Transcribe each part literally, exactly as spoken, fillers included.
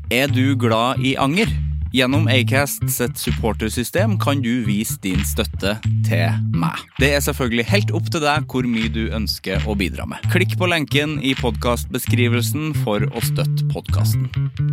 Er du glad i anger? Gjennom Acast sitt supportersystem kan du vise din støtte til meg. Det er selvfølgelig helt opp til deg hvor mye du ønsker å bidra med. Klikk på lenken i podcastbeskrivelsen for å støtte podcasten.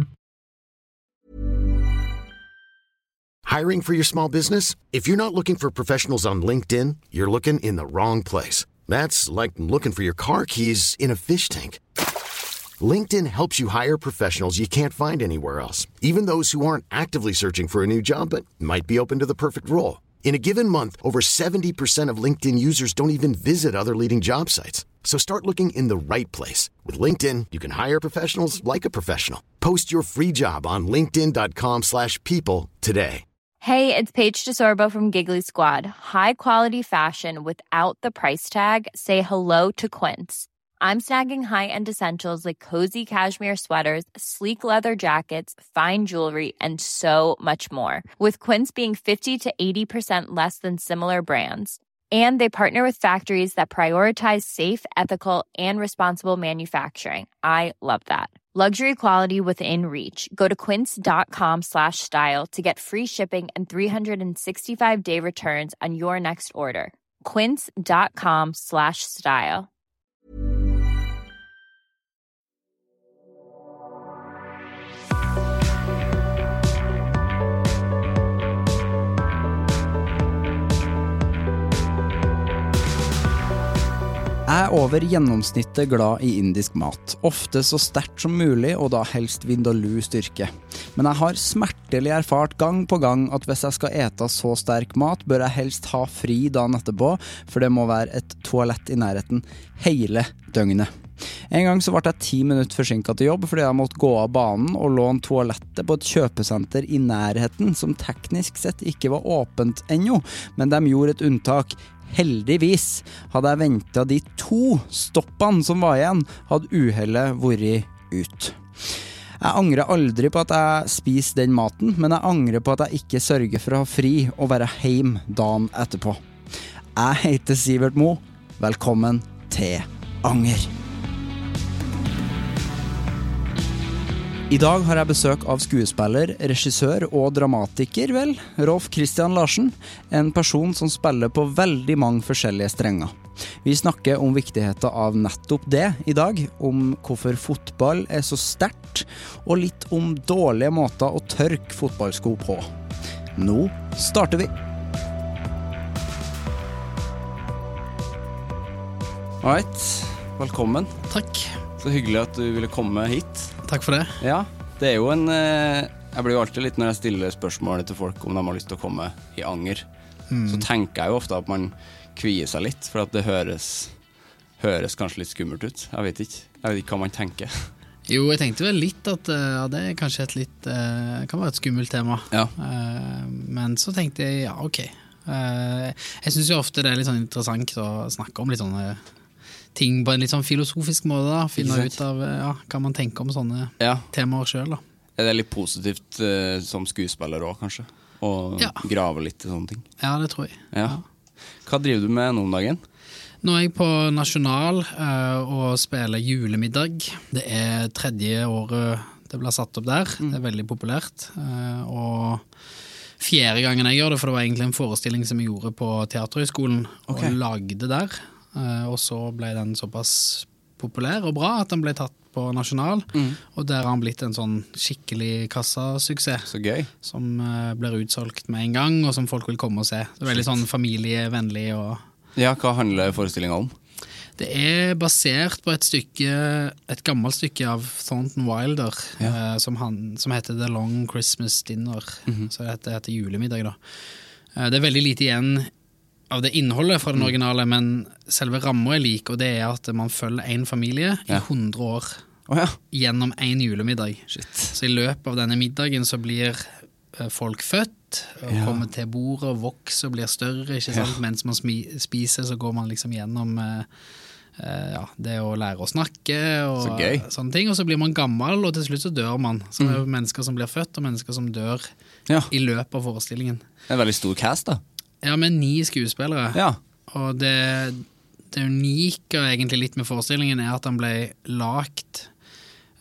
Hiring for your small business? If you're not looking for professionals on LinkedIn, you're looking in the wrong place. That's like looking for your car keys in a fish tank. LinkedIn helps you hire professionals you can't find anywhere else, even those who aren't actively searching for a new job but might be open to the perfect role. In a given month, over seventy percent of LinkedIn users don't even visit other leading job sites. So start looking in the right place. With LinkedIn, you can hire professionals like a professional. Post your free job on linkedin.com slash people today. Hey, it's Paige DeSorbo from Giggly Squad. High quality fashion without the price tag. Say hello to Quince. I'm snagging high-end essentials like cozy cashmere sweaters, sleek leather jackets, fine jewelry, and so much more. With Quince being fifty to eighty percent less than similar brands. And they partner with factories that prioritize safe, ethical, and responsible manufacturing. I love that. Luxury quality within reach. Go to quince.com slash style to get free shipping and three sixty-five day returns on your next order. Quince.com slash style. Jeg er over gjennomsnittet glad i indisk mat, ofte så sterkt som mulig og da helst vindaloo styrke. Men jeg har smertelig erfart gang på gang at hvis jeg skal ete så sterk mat, bør jeg helst ha fri dagen etterpå, for det må være et toalett i nærheten hele døgnet. En gang så ble jeg ti minutter forsinket til jobb fordi jeg måtte gå av banen og låne toalettet på et kjøpesenter i nærheten som teknisk sett ikke var åpent ennå, men de gjorde et unntak. Heldigvis hadde jeg ventet de to stoppene som var igjen, hadde uhellet vært ut. Jeg angrer aldri på at jeg spiser den maten, men jeg angrer på at jeg ikke sørger for å ha fri og være hjemme dagen etterpå. Jeg heter Sivert Mo. Velkommen til Anger. I dag har jeg besøk av skuespiller, regissør og dramatiker, vel, Rolf Christian Larsen, en person som spiller på veldig mange forskjellige strenger. Vi snakker om viktigheten av nettopp det i dag, om hvorfor fotball er så sterkt, og litt om dårlige måter å tørke fotballsko på. Nå starter vi! Alright, velkommen. Takk. Så hyggelig at du ville komme hit. Takk for det. Ja, det er jo en... Jeg blir jo alltid litt når jeg stiller spørsmål til folk om de har lyst til å komme i anger. Mm. Så tenker jeg jo ofte at man kvier seg litt, for at det høres, høres kanskje litt skummelt ut. Jeg vet ikke. Jeg vet ikke hva man tenker. Jo, jeg tenkte vel litt at ja, det er kanskje et litt... kan være et skummelt tema. Ja. Men så tenkte jeg, ja, ok. Jeg synes jo ofte det er litt sånn interessant å snakke om litt sånne... ting på en litt sånn filosofisk måte da, finne ut av ja, hva man tenker om sånne ja. Temaer selv da. Er det litt positivt uh, som skuespiller også, kanskje? Å ja. Grave litt i sånne ting? Ja, det tror jeg. Ja. Ja. Hva driver du med nå om dagen? Nå er jeg på Nasjonal uh, og spiller julemiddag. Det er tredje året det ble satt opp der. Mm. Det er veldig populært. Uh, og fjerde gangen jeg gjør det, for det var egentlig en forestilling som jeg gjorde på Teaterhøgskolen okay. og lagde der. Uh, og så ble den såpass populær og bra at den ble tatt på Nasjonal, mm. og der har han blitt en sånn skikkelig kassasuksess. Så gøy. Som uh, blir utsolgt med en gang, og som folk vil komme og se. Det er veldig sånn familievennlig. Og... Ja, hva handler forestillingen om? Det er basert på et stykke, et gammelt stykke av Thornton Wilder, ja. uh, som, han, som heter The Long Christmas Dinner, mm-hmm. så det heter, det heter julemiddag da. Uh, det er veldig lite igjen av det innholdet fra den originale, men selve rammen er lik, og det er at man følger en familie i hundre år oh, ja. Gjennom en julemiddag. Shit. Så i løpet av denne middagen så blir folk født, og ja. Kommer til bordet og vokser og blir større, ikke sant? Ja. Mens man spiser så går man liksom gjennom uh, ja, det å lære å snakke og så sånne ting, og så blir man gammel, og til slutt så dør man. Så det er jo mennesker som blir født, og mennesker som dør ja. I løpet av forestillingen. Det er en veldig stor cast da. Ja, med ni skuespillere. Ja. Og det, det unike egentlig litt med forestillingen er at den ble lagt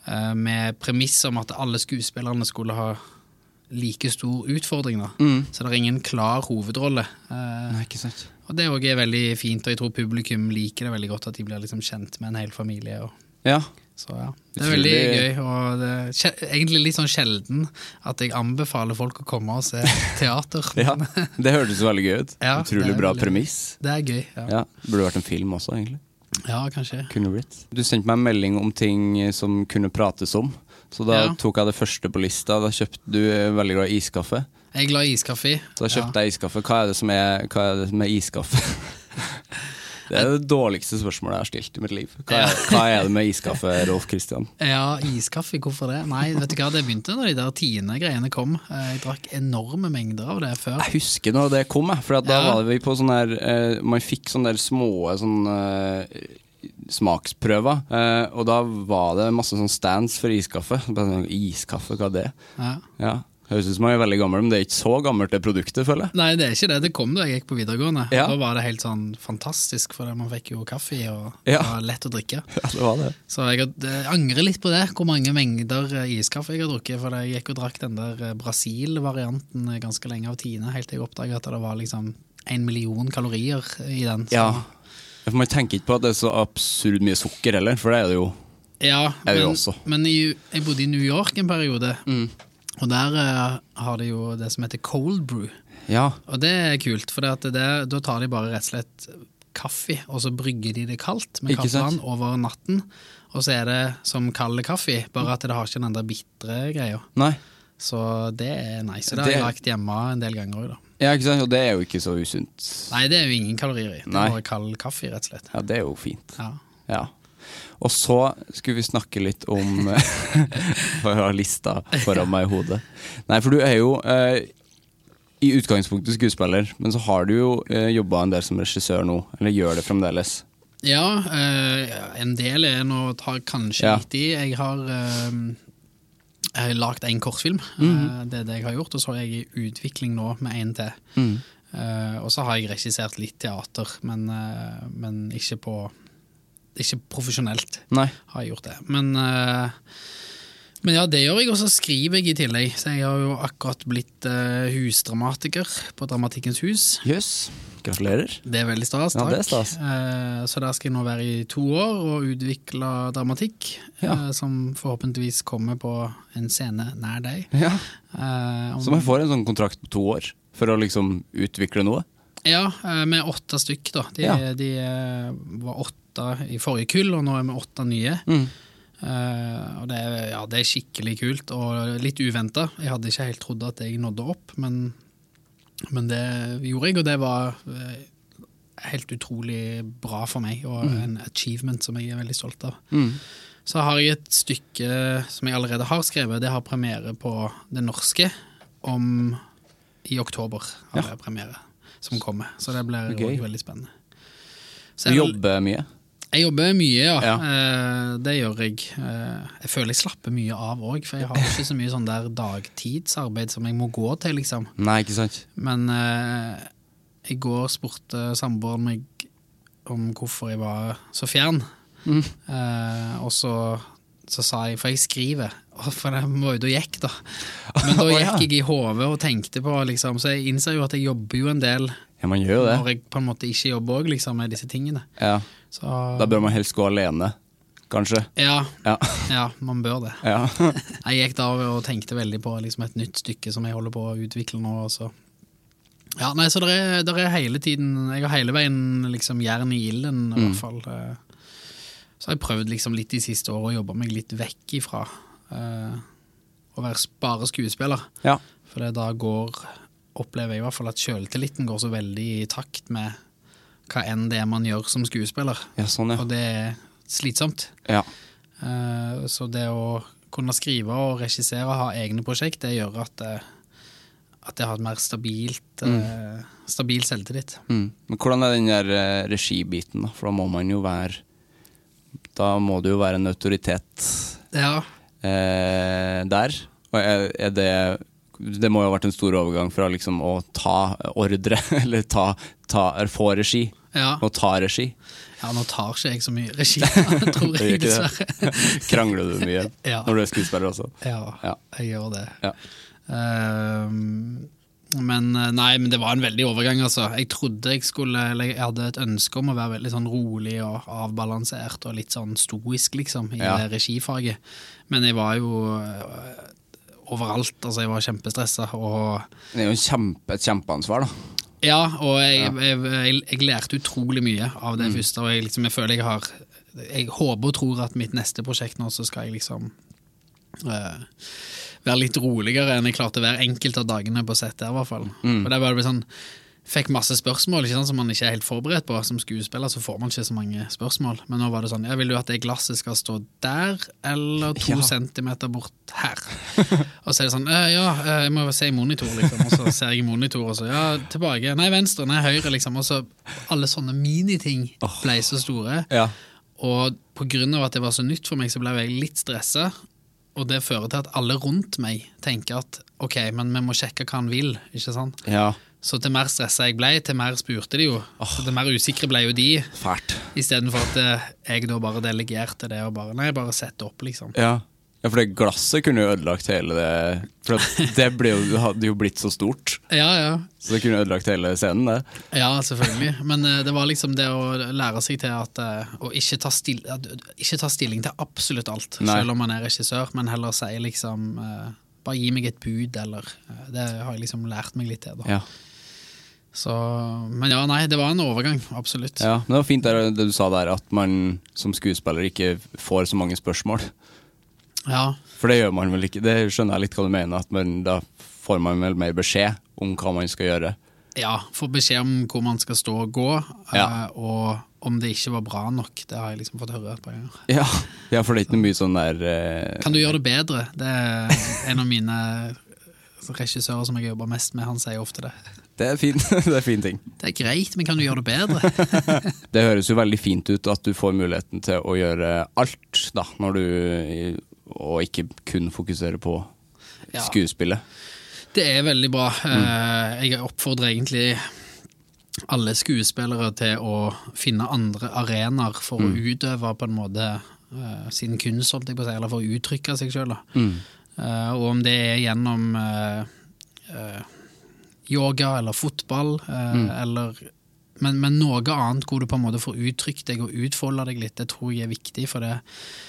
med premiss om at alle skuespillerne skulle ha like stor utfordring da. Mm. Så det er ingen klar hovedrolle. Nei, ikke sant. Og det er også veldig fint, og jeg tror publikum liker det veldig godt at de blir liksom kjent med en hel familie. Og Ja. så ja, det er veldig gøy, og det er egentlig litt sånn sjelden at jeg anbefaler folk å komme og se teater. Ja, det hørtes veldig gøy ut. Ja, Utrolig det er bra veldig- premiss. Det er gøy, ja. Ja, det burde vært en film også, egentlig. Ja, kanskje. Kunne blitt. Du sendte meg en melding om ting som kunne prates om, så da Ja. tok jeg det første på lista. Da kjøpte du veldig glad i iskaffe. Jeg er glad i iskaffe. Så da kjøpte jeg iskaffe. Hva er det som er, hva er det som er iskaffe? Det er det dårligste spørsmålet jeg har stilt i mitt liv. Hva er, hva er det med iskaffe, Rolf Christian? Ja, iskaffe, hvorfor det? Nei, vet du hva, det begynte når de der tiende greiene kom. Jeg drakk enorme mengder av det før. Jeg husker når det kom, jeg, for at da Ja. var vi på sånn her, eh, man fikk sånne der små sånn, eh, smaksprøver, eh, og da var det masse sånn stands for iskaffe. Bare sånn, iskaffe, hva er det? Ja. Ja, høres ut som man er veldig gammel, men det er ikke så gammelt det produktet, føler jeg. Nei, det er ikke det. Det kom da jeg gikk på videregående. Ja. Da var det helt sånn fantastisk, for man fikk jo kaffe, og Ja. det var lett å drikke. Ja, det var det. Så jeg had- jeg angrer litt på det, hvor mange mengder eh, iskaffe jeg har drukket, for jeg gikk og drakk den der eh, Brasil-varianten eh, ganske lenge av Tine, helt til jeg oppdaget at det var liksom en million kalorier i den. Så, Ja, for man tenker ikke på at det er så absurd mye sukker heller, for det er det jo. ja Er det jo men, også. men i, jeg bodde i New York en periode, og der eh, har de jo det som heter cold brew. Ja, Og det er kult, for det at det, da tar de bare rett og slett kaffe, og så brygger de det kaldt med Ikke sant? kaffevann over natten, og så er det som kald kaffe, bare at det har ikke den der bitre greia. nei. Så det er nice, så det har Det- jeg lagt hjemme en del ganger også da. Ja, ikke sant, og det er jo ikke så usunt. Nei, det er jo ingen kalorier i, det Nei. er bare kald kaffe rett og slett. Ja, det er jo fint. Ja. Ja. Og så skulle vi snakke litt om for å ha lista foran meg i hodet. Nei, for du er jo eh, i utgangspunktet skuespiller, men så har du jo eh, jobbet en del som regissør nå, eller gjør det fremdeles. Ja, eh, en del er nå tar kanskje Ja. litt i. Jeg har, eh, jeg har lagt en kortfilm, eh, det er det jeg har gjort, og så er jeg i utvikling nå med en til. Eh, og så har jeg regissert litt teater, men, eh, men ikke på ikke profesjonelt Nei. har jeg gjort det. Men, eh, men ja, det gjør jeg, og så skriver jeg i tillegg. Så jeg har jo akkurat blitt eh, husdramatiker på Dramatikkens hus. Jøss, gratulerer. Det er veldig stas, Ja, takk. det er stas. Eh, så der skal jeg nå være i to år og utvikle dramatikk, Ja. eh, som forhåpentligvis kommer på en scene nær deg. Ja. Eh, om- Så man får en sånn kontrakt på to år for å liksom utvikle noe. Ja, eh, med åtte stykk da. De, Ja. de eh, var åtte i forrige kull, og nå er vi åtte nye. Mm. Eh, og det er, ja, det er skikkelig kult, og litt uventet. Jeg hadde ikke helt trodd at jeg nådde opp, men, men det gjorde jeg, og det var eh, helt utrolig bra for meg, og en achievement som jeg er veldig stolt av. Mm. Så har jeg et stykke som jeg allerede har skrevet, det har premiere på Det Norske om i oktober, har Ja. det premiere som kommer, så det blir Gøy. også veldig spennende. Så Du jeg- jobber mye. Jeg jobber mye, ja. Ja. Eh, det gjør jeg. Eh, jeg føler jeg slapper mye av også, for jeg har ikke så mye sånn der dagtidsarbeid som jeg må gå til, liksom. Nei, ikke sant? Men eh, i går spurte samboeren meg om hvorfor jeg var så fjern. Eh, og så, så sa jeg, for jeg skriver, og for det var jo da gikk da. Men da Å, ja. gikk jeg i hodet og tenkte på, liksom, så jeg innser jo at jeg jobber jo en del Ja, man gjør jo det. når jeg på en måte ikke jobber også, liksom, med disse tingene. Ja. Så, Da bør man helst gå alene, kanskje. ja, Ja. ja, man bør det. Ja. Jeg gikk da og tenkte veldig på liksom et nytt stykke som jeg holder på å utvikle nå. Og så. Ja, nei, så det er, der er hele tiden, jeg har hele veien liksom jern i ilden i hvert fall. Eh, Så har jeg prøvd liksom litt de siste årene å jobbe meg litt vekk ifra eh, å være bare skuespiller. Ja. For det da går, opplever jeg i hvert fall at selvtilliten går så veldig i takt med hva enn det er man gjør som skuespiller. Ja, sånn, ja. Og det er slitsomt. Ja. Eh, Så det å kunne skrive og regissere og ha egne prosjekt, det gjør at, eh, at jeg har et mer stabilt, eh, stabil selvtillit. Mm. Men hvordan er den der eh, regibiten da? For da må man jo være Da må det jo være en autoritet Ja, eh, der. Og er, er det Det må jo ha vært en stor overgang fra liksom å ta ordre, eller ta, ta, få regi, ja. og ta regi. Ja, nå tar ikke jeg så mye regi, tror jeg, dessverre. Krangler du mye ja. Når du er skuespiller også? Ja, ja. jeg gjør det. Ja. Uh, men nei, men det var en veldig overgang, altså. Jeg trodde jeg skulle, eller jeg hadde et ønske om å være veldig sånn rolig og avbalansert og litt sånn stoisk, liksom, i ja. det regifaget. Men jeg var jo overalt, altså jeg var kjempestresset. Og det er jo en kjempe, et kjempeansvar, da. Ja, og jeg, ja. Jeg, jeg, jeg lærte utrolig mye av det mm. første, og jeg, liksom, jeg føler jeg har, jeg håper og tror at mitt neste prosjekt nå, så skal jeg liksom uh, være litt roligere enn jeg klarte hver enkelt av dagene på sett der, i hvert fall. Mm. Og det var det sånn, fikk masse spørsmål, ikke sant, som man ikke er helt forberedt på. Som skuespiller så får man ikke så mange spørsmål. Men nå var det sånn, ja, vil du at det glasset skal stå der, eller to ja. centimeter bort her? Og så er det sånn, ja, jeg må se i monitor, liksom. Og så ser jeg i monitor, og så, ja, tilbake. Nei, venstre, nei, høyre, liksom. Og så alle sånne miniting ble så store. Ja. Og på grunn av at det var så nytt for meg, så ble jeg litt stresset. Og det fører til at alle rundt meg tenker at, ok, men vi må sjekke hva han vil, ikke sant? Ja. Så til mer stresset jeg ble, til mer spurte de jo. Oh, så til mer usikre ble jo de. Fælt. I stedet for at jeg da bare delegerte det og bare, nei, bare sette opp, liksom. Ja, ja for det glasset kunne jo ødelagt hele det, for det ble jo, hadde jo blitt så stort. Ja, ja. Så det kunne ødelagt hele scenen, det. Ja, selvfølgelig. Men uh, det var liksom det å lære seg til at, uh, å ikke ta, stil, uh, ikke ta stilling til absolutt alt, nei. Selv om man er regissør, men heller si liksom, uh, bare gi meg et bud, eller uh, det har jeg liksom lært meg litt til, da. Ja. Så, men ja, nei, det var en overgang, absolutt. Ja, men det var fint det, det du sa der, at man som skuespiller ikke får så mange spørsmål. Ja. For det gjør man vel ikke, det skjønner jeg litt hva du mener, at man, da får man vel mer beskjed om hva man skal gjøre. Ja, får beskjed om hvor man skal stå og gå, ja. uh, og om det ikke var bra nok, det har jeg liksom fått høre et par ganger. Ja, ja for det er ikke mye sånn der... Uh... Kan du gjøre det bedre? Det er en av mine regissører som jeg jobber mest med, han sier ofte det. Det er fint, det er fin ting. Det er greit, men kan du gjøre det bedre? Det høres jo veldig fint ut at du får muligheten til å gjøre alt, da, når du, og ikke kun fokusere på ja. skuespillet. Det er veldig bra. Mm. Jeg oppfordrer egentlig alle skuespillere til å finne andre arenaer for mm. å utøve på en måte uh, sin kunst, holdt jeg på å si, eller for å uttrykke seg selv. Mm. Uh, og om det er gjennom uh, uh, yoga eller fotball, uh, mm. eller, men, men noe annet hvor du på en måte får uttrykt deg og utfolde deg litt, det tror jeg er viktig for det.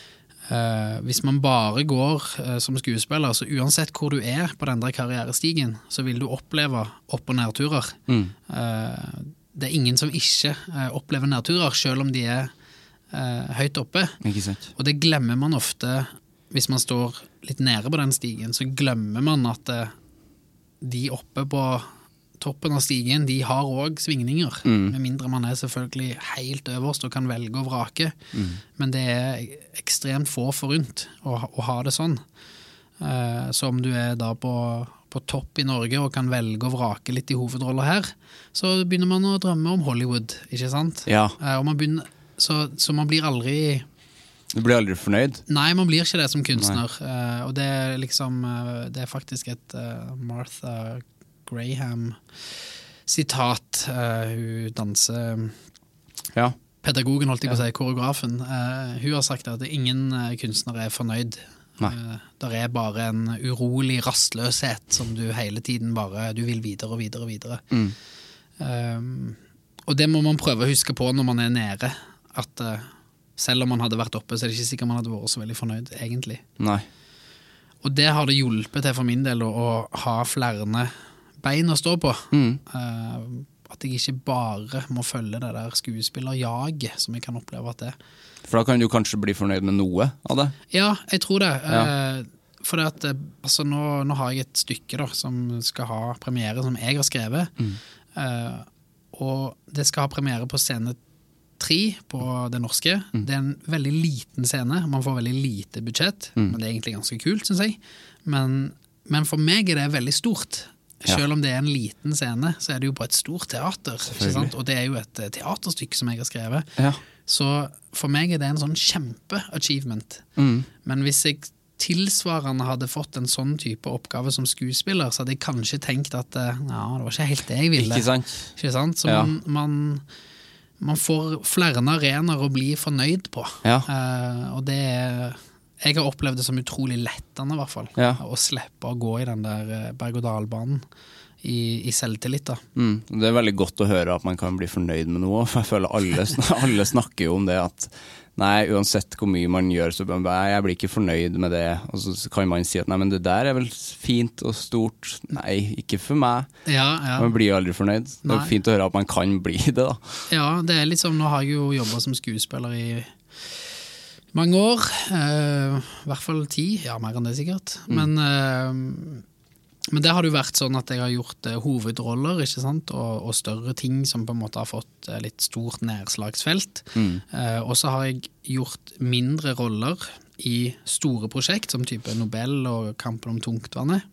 Uh, hvis man bare går uh, som skuespiller, så uansett hvor du er på den der karrierestigen, så vil du oppleve opp- og nedturer. Mm. Uh, det er ingen som ikke uh, opplever nedturer, selv om de er uh, høyt oppe. Ikke sant. Og det glemmer man ofte hvis man står litt nede på den stigen, så glemmer man at uh, de oppe på toppen av stigen, de har også svingninger, mm. med mindre man er selvfølgelig helt øverst og kan velge å vrake. Mm. Men det er ekstremt få forunt å, å ha det sånn. Uh, så om du er da på, på topp i Norge og kan velge å vrake litt i hovedroller her, så begynner man å drømme om Hollywood, ikke sant? Ja. Uh, og man begynner, så, så man blir aldri... Du blir aldri fornøyd? Nei, man blir ikke det som kunstner. Uh, og det er liksom, uh, det er faktisk et uh, Martha Graham sitat. Uh, hun danser ja. pedagogen, holdt jeg på å ja. si, koreografen. Uh, hun har sagt at ingen uh, kunstnere er fornøyd. Uh, der er bare en urolig rastløshet som du hele tiden bare, du vil videre og videre og videre. Mm. Uh, og det må man prøve å huske på når man er nede, at uh, selv om man hadde vært oppe, så er det ikke sikkert man hadde vært så veldig fornøyd, egentlig. Nei. Og det har det hjulpet til for min del å, å ha flere bein å stå på. Mm. Uh, at jeg ikke bare må følge det der skuespillerjaget som jeg kan oppleve at det er. For da kan du kanskje bli fornøyd med noe av det? Ja, jeg tror det. Ja. Uh, for det at, altså, nå, nå har jeg et stykke da, som skal ha premiere, som jeg har skrevet. Mm. Uh, og det skal ha premiere på scene tre på det norske. Mm. Det er en veldig liten scene, man får veldig lite budsjett, mm. men det er egentlig ganske kult, synes jeg. Men, men for meg er det veldig stort. Ja. Selv om det er en liten scene, så er det jo på et stort teater, ikke sant? Og det er jo et teaterstykke som jeg har skrevet. Ja. Så for meg er det en sånn kjempe-achievement. Mm. Men hvis jeg tilsvarende hadde fått en sånn type oppgave som skuespiller, så hadde jeg kanskje tenkt at ja, det var ikke helt det jeg ville. Ikke sant? Ikke sant? Så ja. man... man man får flere arenaer å bli fornøyd på. Ja. Uh, og det er, jeg har opplevd det som utrolig lettende i hvert fall, ja. å slippe å gå i den der berg-og-dal-banen i, i selvtillit da. Mm, det er veldig godt å høre at man kan bli fornøyd med noe, for jeg føler alle, alle snakker jo om det at nei, uansett hvor mye man gjør, så jeg blir ikke fornøyd med det, og så kan man si at nei, men det der er vel fint og stort, nei, ikke for meg, ja, ja. Man blir jo aldri fornøyd, det er nei. Fint å høre at man kan bli det da. Ja, det er liksom, nå har jeg jo jobbet som skuespiller i mange år, eh, i hvert fall ti, ja, mer enn det sikkert, mm. men eh, Men det har det jo vært sånn at jeg har gjort eh, hovedroller, ikke sant? Og, og større ting som på en måte har fått eh, litt stort nedslagsfelt. Mm. Eh, og så har jeg gjort mindre roller i store prosjekt, som type Nobel og Kampen om tungtvannet.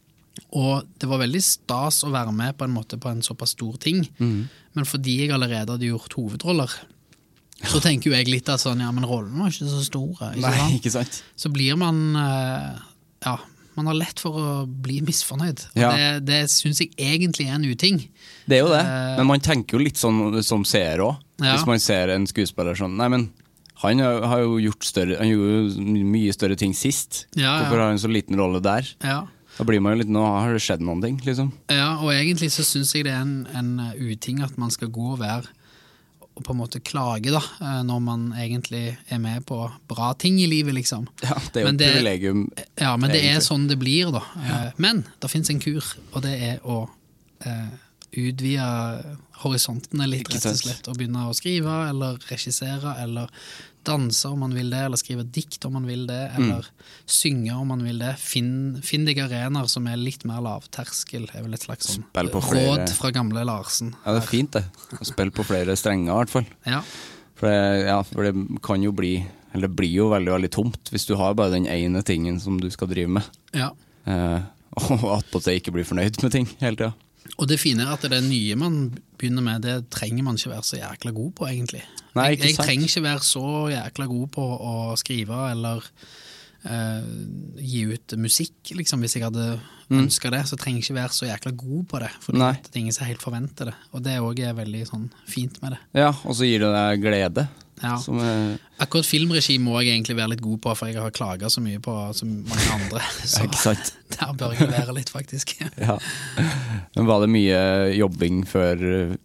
Og det var veldig stas å være med på en måte på en såpass stor ting. Mm. Men fordi jeg allerede hadde gjort hovedroller, så tenker jo jeg litt at sånn, ja, men rollen var ikke så store. Ikke Nei, sant? ikke sant. Så blir man, eh, ja... Man har lett for å bli misfornøyd. Og ja. det, det synes jeg egentlig er en uting. Det er jo det, uh, men man tenker jo litt sånn som seer også. Ja. Hvis man ser en skuespiller sånn, nei, men han har jo gjort større, han gjorde jo mye større ting sist. Ja, Hvorfor ja. har han så liten rolle der? Ja. Da blir man jo litt, nå har det skjedd noen ting, liksom. Ja, og egentlig så synes jeg det er en, en uting at man skal gå og være og på en måte klage da, når man egentlig er med på bra ting i livet, liksom. Ja, det er jo et privilegium. Ja, men det egentlig. Er sånn det blir da. Ja. Men det finnes en kur, og det er å eh, utvide horisontene litt, rett og slett, og begynne å skrive, eller regissere, eller danse om man vil det, eller skrive dikt om man vil det, eller mm. synge om man vil det. Finn, finn deg arenaer som er litt mer lavterskel, er vel et slags sånn råd fra gamle Larsen. Ja, det er fint det. Å spille på flere strenger i hvert fall. Ja. For det, ja, for det kan jo bli, eller det blir jo veldig, veldig tomt hvis du har bare den ene tingen som du skal drive med. Ja. Eh, og at på det ikke blir fornøyd med ting hele tiden. Og det fine er at det nye man begynner med, det trenger man ikke være så jækla god på egentlig. Nei, jeg, jeg trenger ikke være så jækla god på å skrive eller uh, gi ut musikk, liksom. Hvis jeg hadde mm. ønsket det, så trenger jeg ikke være så jækla god på det, for det er ingen som helt forventer det. Og det er også veldig sånn, fint med det. Ja, og så gir det deg glede. Ja. Er... Akkurat filmregi må jeg egentlig være litt god på, for jeg har klaget så mye på så mange andre, så der bør jeg være litt faktisk. Ja. Men var det mye jobbing før,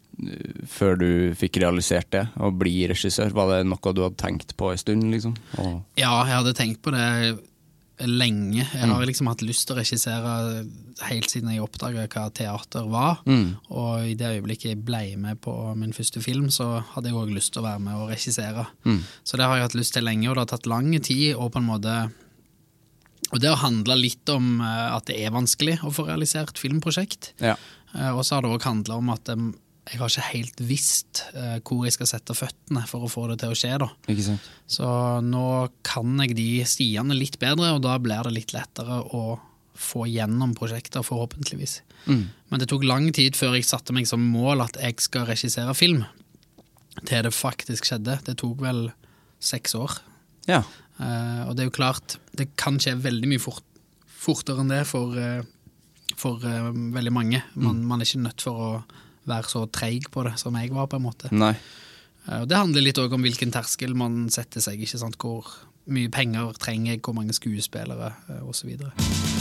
før du fikk realisert det, å bli regissør? Var det noe du hadde tenkt på en stund, liksom? Og... Ja, jeg hadde tenkt på det lenge. Jeg har liksom hatt lyst til å regissere helt siden jeg oppdaget hva teater var, mm. og i det øyeblikket jeg ble med på min første film, så hadde jeg også lyst til å være med og regissere. Mm. Så det har jeg hatt lyst til lenge, og det har tatt lang tid, og på en måte og det har handlet litt om at det er vanskelig å få realisert filmprosjekt, ja. Og så har det også handlet om at jeg har ikke helt visst uh, hvor jeg skal sette føttene for å få det til å skje da. Ikke sant. Så nå kan jeg de stiene litt bedre, og da blir det litt lettere å få gjennom prosjekter forhåpentligvis. Mm. Men det tok lang tid før jeg satte meg som mål at jeg skal regissere film, til det faktisk skjedde. Det tok vel seks år. Ja. Uh, og det er jo klart, det kan skje veldig mye fort, fortere enn det for, uh, for uh, veldig mange. Man, mm. man er ikke nødt for å være så treig på det som jeg var på en måte. Nei. Og det handler litt også om hvilken terskel man setter seg, ikke sant? Hvor mye penger trenger jeg, hvor mange skuespillere og så videre.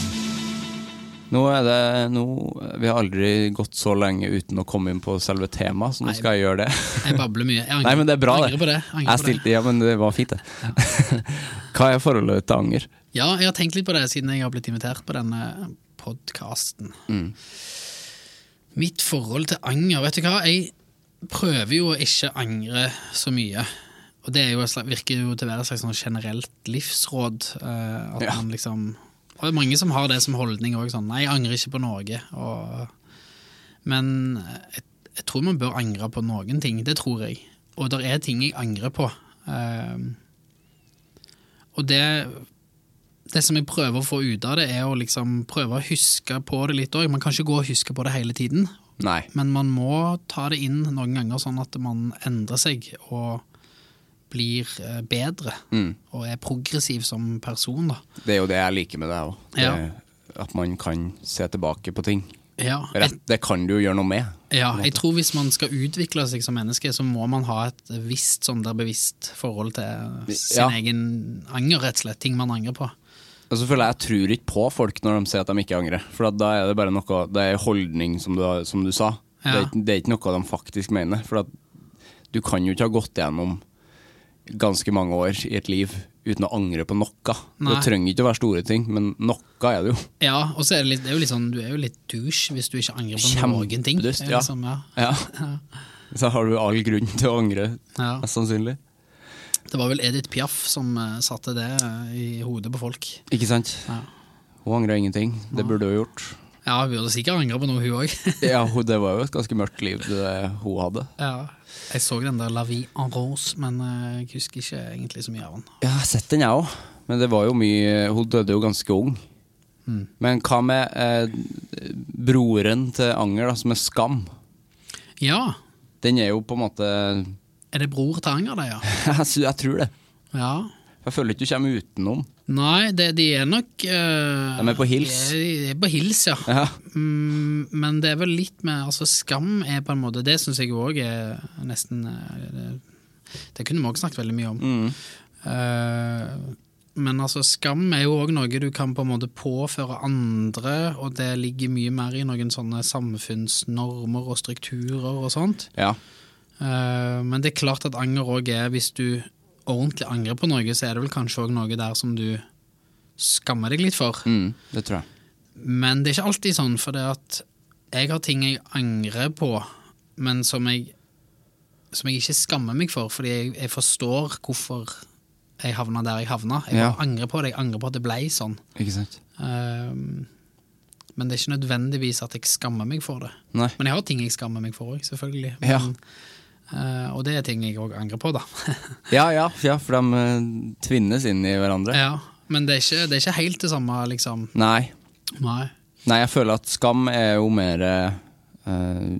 Nå er det, nå, vi har aldri gått så lenge uten å komme inn på selve temaet, så nå skal jeg gjøre det. Jeg babler mye. Jeg angrer, Nei, men det er bra angrer det. På det. Angrer jeg stilte, ja, men det var fint det. Ja. Hva er forholdet til anger? Ja, jeg har tenkt litt på det siden jeg har blitt invitert på denne podcasten. Mm. Mitt forhold til anger, vet du hva? Jeg prøver jo å ikke angre så mye. Og det er jo, virker jo til å være et slags sånn generelt livsråd. Uh, at ja. man liksom... Og det er mange som har det som holdning også, sånn, nei, jeg angrer ikke på noe. Og, men jeg, jeg tror man bør angre på noen ting, det tror jeg. Og det er ting jeg angrer på. Uh, og det... Det som jeg prøver å få ut av det er å liksom prøve å huske på det litt også. Man kan ikke gå og huske på det hele tiden. Nei. Men man må ta det inn noen ganger sånn at man endrer seg og blir bedre mm. og er progressiv som person da. Det er jo det jeg liker med det også. Det, ja. At man kan se tilbake på ting. Ja, Rett, det kan du jo gjøre noe med. Ja, jeg tror hvis man skal utvikle seg som menneske, så må man ha et visst, sånn der bevisst forhold til sin Ja. egen anger, rett og slett, ting man angrer på. Og så føler jeg jeg tror ikke på folk når de sier at de ikke angrer, for at da er det bare noe, det er holdning som du, som du sa. Ja. Det, er, ikke- det er ikke noe de faktisk mener, for at du kan jo ikke ha gått gjennom ganske mange år i et liv uten å angre på noe. Nei. Det trenger ikke å være store ting, men noe er det jo. Ja, og så er det, litt, det er jo litt sånn, du er jo litt douche hvis du ikke angrer på noen ting. Kjempedust, Det er ja. liksom, ja. Ja. Så har du all grunn til å angre, Ja. mest sannsynlig. Det var vel Edith Piaf som uh, satte det uh, i hodet på folk. Ikke sant? Ja. Hun angrer ingenting, det burde hun gjort. Ja, hun burde sikkert angre på noe, hun også. Ja, hun- det var jo et ganske mørkt liv det hun hadde. Ja. Jeg så den der La Vie en Rose, men uh, jeg husker ikke egentlig så mye av den. Ja, jeg har sett den jeg også, men det var jo mye, hun døde jo ganske ung. Mm. Men hva med eh, broren til anger da, som er skam? Ja, Den er jo på en måte, er det bror til anger det, ja? jeg, sy- jeg tror det. Ja. Jeg føler ikke du kommer utenom. Nei, det, de er nok uh, De er på hils. De er, de er på hils, ja. Ja, Mm, men det er vel litt med, altså skam er på en måte, det synes jeg også er nesten, eh, det, det kunne vi også snakket veldig mye om. mm. Eh, men altså skam er jo også noe du kan på en måte påføre andre, og det ligger mye mer i noen sånne samfunnsnormer og strukturer og sånt. ja. Eh, men det er klart at anger også er, hvis du ordentlig angrer på noe, så er det vel kanskje også noe der som du skammer deg litt for. Mm, det tror jeg. Men det er ikke alltid sånn, for det at jeg har ting jeg angrer på, men som jeg, som jeg ikke skammer meg for, fordi jeg, jeg forstår hvorfor jeg havna der jeg havna. Jeg Ja. bare angrer på det, jeg angrer på at det ble sånn. Ikke sant? Um, men det er ikke nødvendigvis at jeg skammer meg for det. Nei. Men jeg har ting jeg skammer meg for også, selvfølgelig. Ja. Men, uh, og det er ting jeg også angrer på, da. Ja, ja, ja, for de eh, tvinnes inn i hverandre. Ja, men det er, ikke, det er ikke helt det samme, liksom. Nei. Nei. Nei, jeg føler at skam er jo mer eh,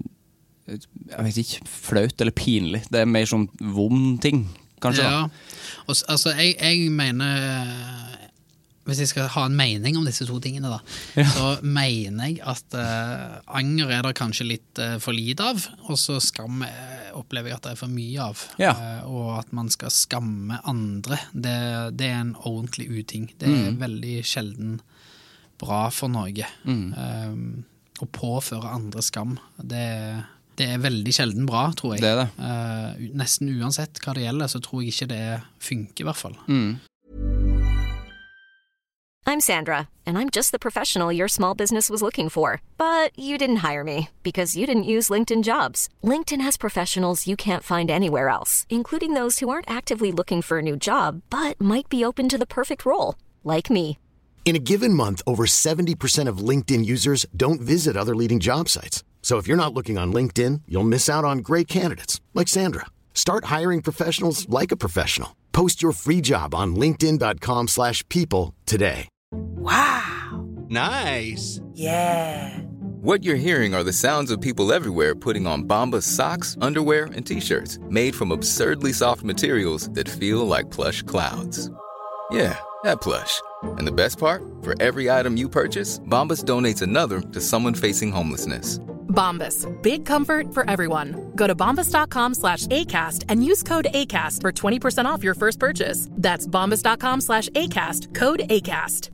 jeg vet ikke, flaut eller pinlig. Det er mer sånn vond ting, kanskje. Ja, Da. og, s- altså jeg, jeg mener, hvis jeg skal ha en mening om disse to tingene da, Ja. så mener jeg at eh, anger er det kanskje litt eh, for lite av, og så skam eh, opplever jeg at det er for mye av. Ja. Eh, og at man skal skamme andre, det, det er en ordentlig uting. Det er veldig sjelden bra for Norge. Eh, å påføre andre skam, det, det er veldig sjelden bra, tror jeg. Det er det. Eh, u- nesten uansett hva det gjelder, så tror jeg ikke det funker i hvert fall. Mm. I'm Sandra, and I'm just the professional your small business was looking for. But you didn't hire me because you didn't use LinkedIn Jobs. LinkedIn has professionals you can't find anywhere else, including those who aren't actively looking for a new job, but might be open to the perfect role, like me. In a given month, over seventy percent of LinkedIn users don't visit other leading job sites. So if you're not looking on LinkedIn, you'll miss out on great candidates like Sandra. Start hiring professionals like a professional. Post your free job on linkedin dot com slash people today. Nice. Yeah. What you're hearing are the sounds of people everywhere putting on Bombas socks, underwear, and T-shirts made from absurdly soft materials that feel like plush clouds. Yeah, that plush. And the best part? For every item you purchase, Bombas donates another to someone facing homelessness. Bombas. Big comfort for everyone. Go to bombas.com slash ACAST and use code ACAST for twenty percent off your first purchase. That's bombas.com slash ACAST. Code ACAST.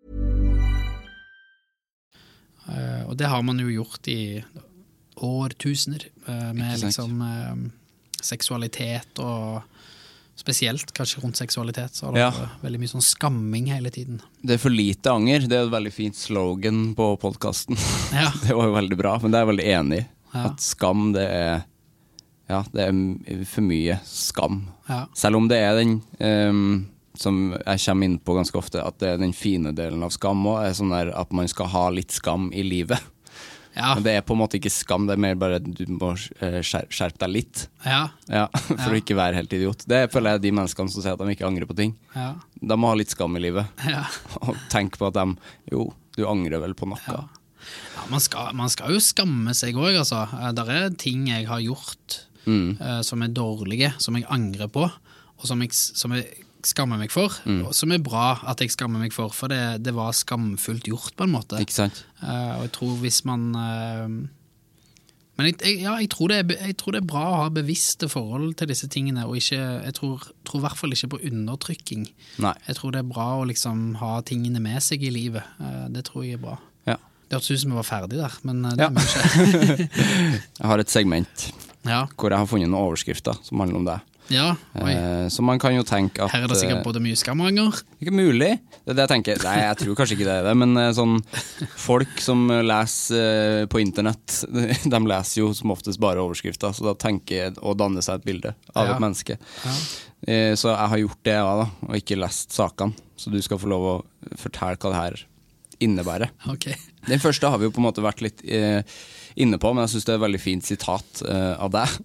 Eh, og det har man jo gjort i årtusener, eh, med Ikke sant. liksom eh, seksualitet og spesielt kanskje rundt seksualitet, så har det Ja. vært veldig mye sånn skamming hele tiden. Det er for lite anger. Det er et veldig fint slogan på podcasten. Ja. Det var jo veldig bra, men det er jeg veldig enig i. Ja. At skam, det er ja, det er m- for mye skam. Ja. Selv om det er den ehm, som jeg kommer inn på ganske ofte, at det er den fine delen av skam også, er sånn der at man skal ha litt skam i livet. Ja. Men det er på en måte ikke skam, det er mer bare at du må eh, skjer- skjerpe deg litt. Ja. Ja, for Ja. å ikke være helt idiot. Det føler jeg de menneskene som sier at de ikke angrer på ting. Ja. De må ha litt skam i livet. Ja. Og tenke på at de, jo, du angrer vel på noe. Ja. Ja, man, skal, man skal jo skamme seg også, altså. Eh, Der er ting jeg har gjort Mm. eh, som er dårlige, som jeg angrer på, og som jeg, som jeg skammer meg for, mm. som er bra at jeg skammer meg for, for det, det var skamfullt gjort på en måte. Ikke sant? Uh, og jeg tror hvis man... Uh, men jeg, jeg, ja, jeg, tror det er, jeg tror det er bra å ha bevisste forhold til disse tingene, og ikke, jeg tror, tror i hvert fall ikke på undertrykking. Nei. Jeg tror det er bra å liksom ha tingene med seg i livet. Uh, det tror jeg er bra. Ja. Det hørtes ut som vi var ferdig der, men uh, det ja. er mye. Jeg har et segment ja. hvor jeg har funnet noen overskrifter som handler om det. Ja, eh, så man kan jo tenke at her er det sikkert både mye skamanger. Ikke mulig, det er det jeg tenker. Nei, jeg tror kanskje ikke det er det, men eh, sånn folk som leser eh, på internett, de leser jo som oftest bare overskrifter, så da tenker jeg å danne seg et bilde av ja. et menneske. Ja. Eh, så jeg har gjort det ja, da, og ikke lest sakene, så du skal få lov å fortelle hva det her innebærer. Okay. Den første har vi jo på en måte vært litt eh, inne på, men jeg synes det er et veldig fint sitat eh, av deg.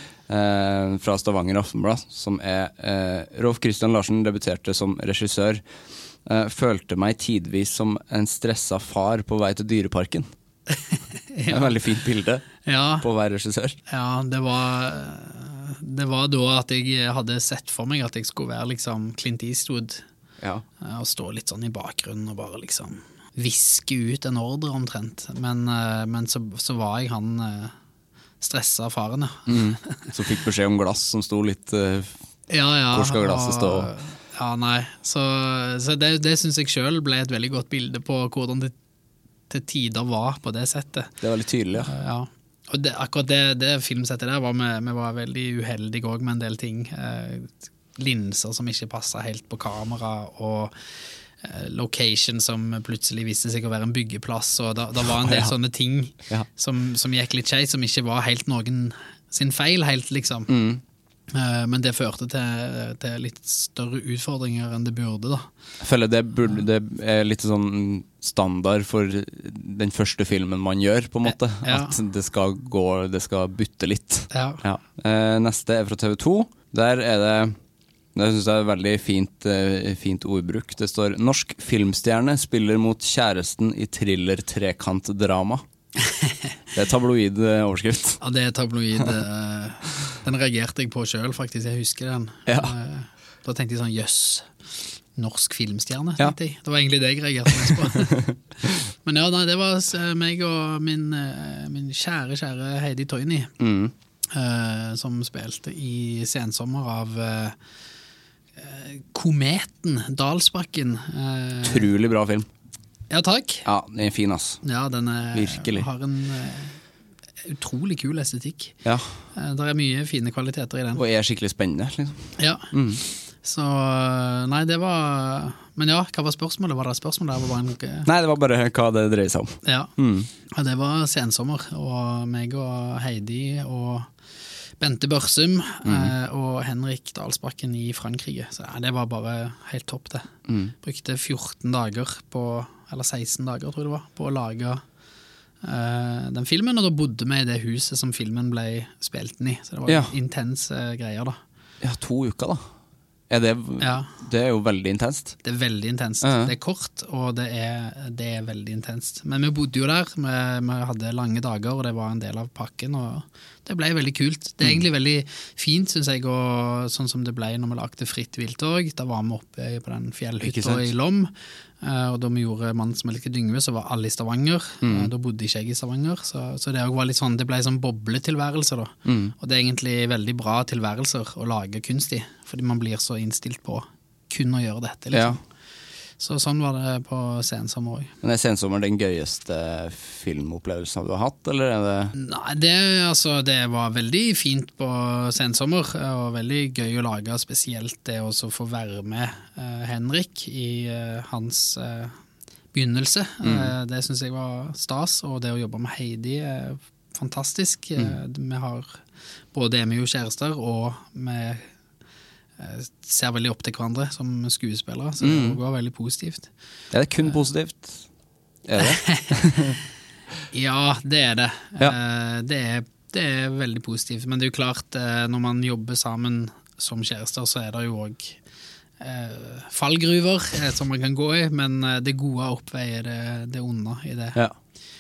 Eh, fra Stavanger Aftenblad, som er eh, Rolf Christian Larsen debuterte som regissør. Eh, følte meg tidvis som en stresset far på vei til dyreparken. ja. En veldig fint bilde ja. på å være regissør. Ja, det var det var da at jeg hadde sett for meg at jeg skulle være liksom Clint Eastwood ja. og stå litt sånn i bakgrunnen og bare liksom viske ut en ordre omtrent. Men, men så, så var jeg han stressa faren, ja. mm. Så fikk beskjed om glass som sto litt uh, ja, ja, hvor skal glasset stå? Ja, nei. Så, så det, det synes jeg selv ble et veldig godt bilde på hvordan det til tider var på det settet. Det er veldig tydelig, ja. ja. Og det, akkurat det, det filmsettet der var vi, vi var veldig uheldige også med en del ting. Eh, linser som ikke passet helt på kamera, og location som plutselig viste seg å være en byggeplass, og da, da var en del ja. sånne ting ja. som, som gikk litt skjeit, som ikke var helt noen sin feil helt liksom. Mm. Uh, men det førte til, til litt større utfordringer enn det burde da. Jeg føler det, burde, det er litt sånn standard for den første filmen man gjør på en måte, ja. at det skal gå, det skal bytte litt. Ja. Ja. Uh, neste er fra T V to, der er det Det synes jeg er veldig fint, fint ordbruk. Det står norsk filmstjerne spiller mot kjæresten i thriller-trekant-drama. Det er tabloid overskrift. Ja, det er tabloid. Den reagerte jeg på selv faktisk, jeg husker den. Ja. Da tenkte jeg sånn, jøss, norsk filmstjerne, tenkte jeg. Det var egentlig det jeg reagerte mest på. Men ja, nei, det var meg og min, min kjære, kjære Heidi Toini, mm. som spilte i Sensommer av Kometen, Dalsbakken. Utrolig bra film. Ja, takk. Ja, den er fin, ass. Ja, den er, virkelig. Har en uh, utrolig kul estetikk. Ja. Uh, der er mye fine kvaliteter i den. Og er skikkelig spennende, liksom. Ja. Mm. Så, nei, det var... Men ja, hva var spørsmålet? Var det spørsmål der? Var bare en... Nei, det var bare hva det dreier seg om. Ja, mm. ja det var Sensommer, og meg og Heidi og Bente Børsum mm. eh, og Henrik Dalsbakken i Frankrike. Så ja, det var bare helt topp det. Mm. Brukte fjorten dager på, eller seksten dager tror jeg det var, på å lage eh, den filmen, og da bodde vi i det huset som filmen ble spilt inn i. Så det var ja. intense greier da. Ja, to uker da. Er det, ja. det er jo veldig intenst. Det er veldig intenst. Uh-huh. Det er kort, og det er, det er veldig intenst. Men vi bodde jo der, vi, vi hadde lange dager, og det var en del av pakken, og det ble veldig kult. Det er egentlig veldig fint, synes jeg, og sånn som det ble når vi lagde Fritt Vilt også. Da var vi oppe på den fjellhytta i Lom, og da vi gjorde Mannen som elsker Yngve, så var alle i Stavanger. Mm. Da bodde ikke jeg i Stavanger, så, så det var litt sånn, det ble sånn bobletilværelse da. Mm. Og det er egentlig veldig bra tilværelser å lage kunst i, fordi man blir så innstilt på kun å gjøre dette, liksom. Ja. Så sånn var det på Sensommer også. Men er Sensommer den gøyeste filmopplevelsen du har hatt, eller er det? Nei, det, altså, det var veldig fint på Sensommer, og veldig gøy å lage, spesielt det å få være med uh, Henrik i uh, hans uh, begynnelse. Mm. Uh, det synes jeg var stas, og det å jobbe med Heidi er fantastisk. Mm. Uh, vi har både er vi jo kjærester, og vi ser veldig opp til hverandre som skuespillere, så det mm. går veldig positivt. Er det kun positivt? Er det? Ja, det er det. Ja. Det er, det er veldig positivt, men det er jo klart, når man jobber sammen som kjærester, så er det jo også eh, fallgruver som man kan gå i, men det gode oppveier det, det onde i det. Ja.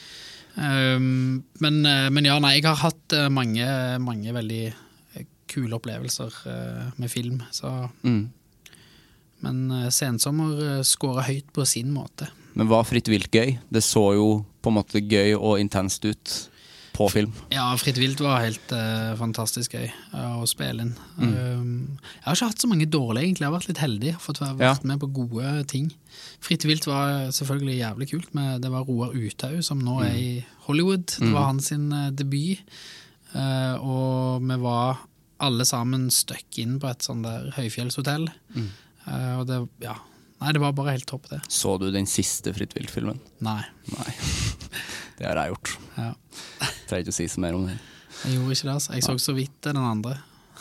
Um, men, men ja, nei, jeg har hatt mange, mange veldig kule opplevelser uh, med film, så mm. Men uh, Sensommer uh, skårer høyt på sin måte. Men var Fritt Vilt gøy? Det så jo på en måte gøy og intenst ut på film. Ja, Fritt Vilt var helt uh, fantastisk gøy uh, å spille inn. Mm. Um, jeg har ikke hatt så mange dårlige egentlig, jeg har vært litt heldig for å ha vært ja. med på gode ting. Fritt Vilt var selvfølgelig jævlig kult, men det var Roar Uthaug som nå mm. er i Hollywood. Det var hans sin uh, debut, uh, og vi var alle sammen støkk inn på et sånt der høyfjellshotell. Mm. Uh, og det, ja, nei, det var bare helt topp det. Så du den siste Fritt Vilt-filmen? Nei. Nei. Det har jeg gjort. Ja. Jeg trenger ikke å si så mer om det. Jeg gjorde ikke det, altså. Jeg så så vidt den andre.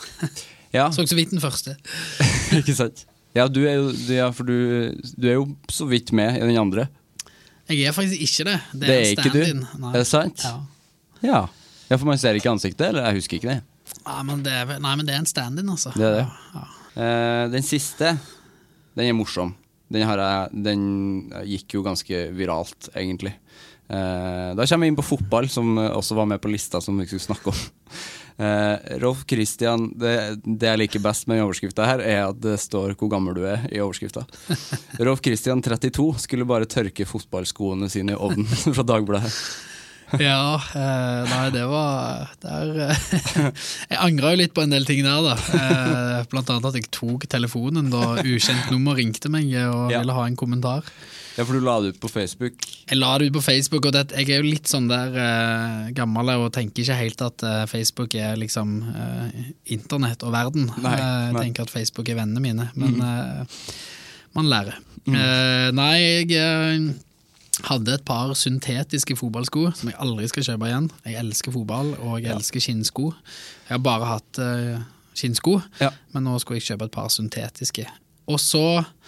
Ja. Så så vidt den første. Ikke sant? Ja, du er jo, ja, for du, du er jo så vidt med i den andre. Jeg er faktisk ikke det. Det, det er, er ikke du. Nei. Er det sant? Ja. Ja. Ja, for man ser ikke ansiktet, eller jeg husker ikke det. Ja, men det er, nei, men det er en stand-in, altså. Det er det. Ja. Ja. Uh, den siste, den er morsom. Den, har jeg, den gikk jo ganske viralt, egentlig. Uh, da kommer vi inn på fotball, som også var med på lista som vi skulle snakke om. Uh, Rolf Christian, det, det jeg liker best med overskrifta her er at det står hvor gammel du er i overskrifta. Rolf Christian trettito skulle bare tørke fotballskoene sine i ovnen fra Dagbladet. Ja, eh, nei, det var der, eh, jeg angret jo litt på en del ting der da, eh, blant annet at jeg tok telefonen da ukjent nummer ringte meg og ja. ville ha en kommentar. Ja, for du la det ut på Facebook. Jeg la det ut på Facebook, og det, jeg er jo litt sånn der eh, gammel og tenker ikke helt at eh, Facebook er liksom eh, internett og verden. Nei, nei. Jeg tenker at Facebook er vennene mine, men mm. eh, man lærer. Mm. Eh, nei, jeg... Eh, hadde et par syntetiske fotballsko som jeg aldri skal kjøpe igjen. Jeg elsker fotball, og jeg ja. elsker skinnsko. Jeg har bare hatt uh, skinnsko, ja. men nå skulle jeg kjøpe et par syntetiske. Og så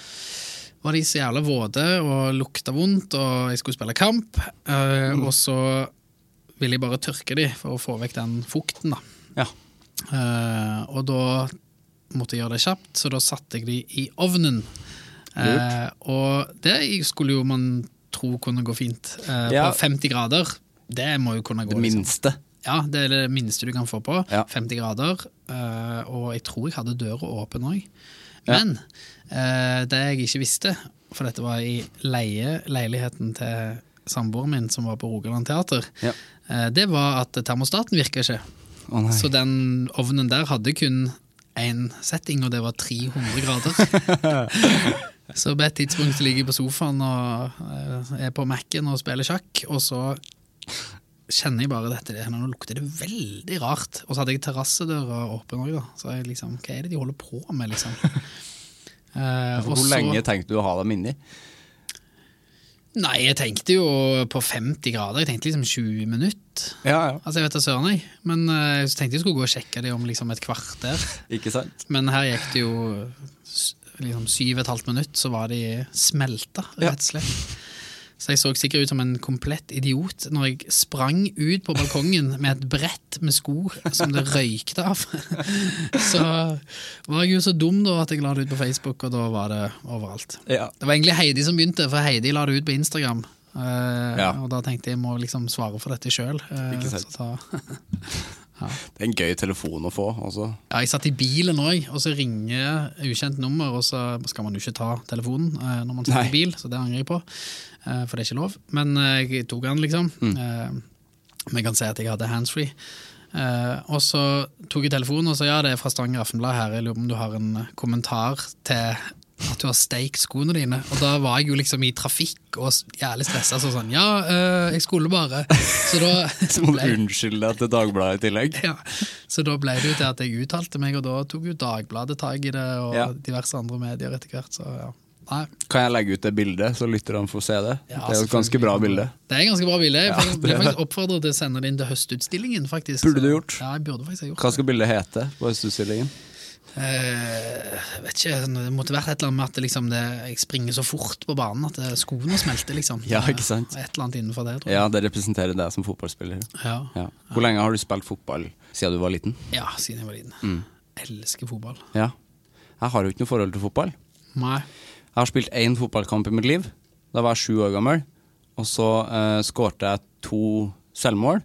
var de så jævla våde og lukta vondt, og jeg skulle spille kamp, uh, mm. og så ville jeg bare tørke de for å få vekk den fukten da. Ja. Uh, og da måtte jeg gjøre det kjapt, så da satte jeg de i ovnen. Uh, og det skulle jo man tro kunne gå fint uh, ja. på femti grader. Det må jo kunne gå. Det minste. Liksom. Ja, det er det minste du kan få på. Ja. femti grader. Uh, og jeg tror jeg hadde døra åpen også. Men ja. uh, det jeg ikke visste, for dette var i leie, leiligheten til samboeren min som var på Rogaland Teater, ja. uh, det var at termostaten virket ikke. Oh, Så den ovnen der hadde kun en setting, og det var tre hundre grader. Så på et tidspunkt ligger jeg på sofaen og er på Mac-en og spiller sjakk, og så kjenner jeg bare dette, nå lukter det veldig rart. Og så hadde jeg terrassedøra åpen også da, så jeg liksom, hva er det de holder på med liksom? uh, Hvor så, lenge tenkte du å ha dem inni? Nei, jeg tenkte jo på femti grader, jeg tenkte liksom tjue minutter. Ja, ja. Altså jeg vet da søren jeg, men uh, jeg tenkte jeg skulle gå og sjekke det om liksom et kvarter. Ikke sant? Men her gikk det jo liksom syv og et halvt minutt, så var de smelta, rett og slett. Ja. Så jeg så sikkert ut som en komplett idiot når jeg sprang ut på balkongen med et brett med sko som det røykte av. Så var jeg jo så dum da at jeg la det ut på Facebook, og da var det overalt. Ja. Det var egentlig Heidi som begynte, for Heidi la det ut på Instagram. Uh, ja. Og da tenkte jeg, jeg må liksom svare for dette selv. Uh, Ikke sant. Så da... Ja. Det er en gøy telefon å få også. Ja, jeg satt i bilen også, og så ringer ukjent nummer, og så skal man jo ikke ta telefonen eh, når man sitter Nei. i bil, så det angrer jeg på, eh, for det er ikke lov. Men eh, jeg tok den liksom. Mm. Eh, men jeg kan si at jeg hadde handsfree. Eh, og så tok jeg telefonen, og så ja, det er fra Stavanger Aftenblad her, jeg lurer om du har en kommentar til at du har steikt skoene dine, og da var jeg jo liksom i trafikk og jævlig stresset, så sånn, ja, øh, jeg skulle bare, så da så må du unnskylde til Dagbladet i tillegg. Ja, så da ble det jo til at jeg uttalte meg, og da tok jo Dagbladet tag i det, og ja. diverse andre medier etter hvert, så ja. Nei. Kan jeg legge ut det bildet, så lytterne får se det? Ja, det er jo et ganske bra bilde. Det er et ganske bra bilde. Jeg ja, ble faktisk oppfordret til å sende det inn til høstutstillingen, faktisk. Burde du gjort? Ja, jeg burde faktisk ha gjort. Hva skal bildet hete på høstutstillingen? Jeg vet ikke, det måtte vært et eller annet med at det, liksom, det, jeg springer så fort på banen at det, skoene smelter liksom. Ja, ikke sant? Et eller annet innenfor det, tror jeg. Ja, det representerer deg som fotballspiller. Ja. Ja. Hvor lenge har du spilt fotball siden du var liten? Ja, siden jeg var liten. Mm. Jeg elsker fotball. Ja. Jeg har jo ikke noe forhold til fotball. Nei. Jeg har spilt en fotballkamp i mitt liv. Da var jeg sju år gammel, og så uh, skårte jeg to selvmål.